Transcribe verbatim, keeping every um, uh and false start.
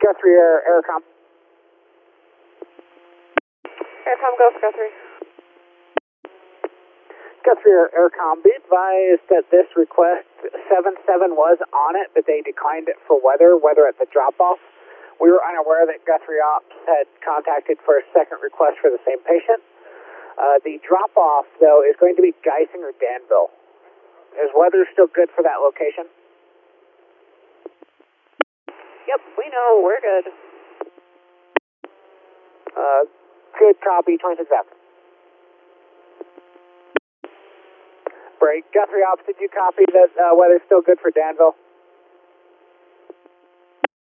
Guthrie Air, Aircom. Aircom, go for Guthrie. Guthrie Air, Aircom, be advised that this request, seven seven was on it, but they declined it for weather, weather at the drop-off. We were unaware that Guthrie Ops had contacted for a second request for the same patient. Uh, the drop-off, though, is going to be Geising or Danville. Is weather still good for that location? Yep, we know, we're good. Uh, good copy, twenty-six after. Break. Guthrie Ops, did you copy that uh, weather's still good for Danville?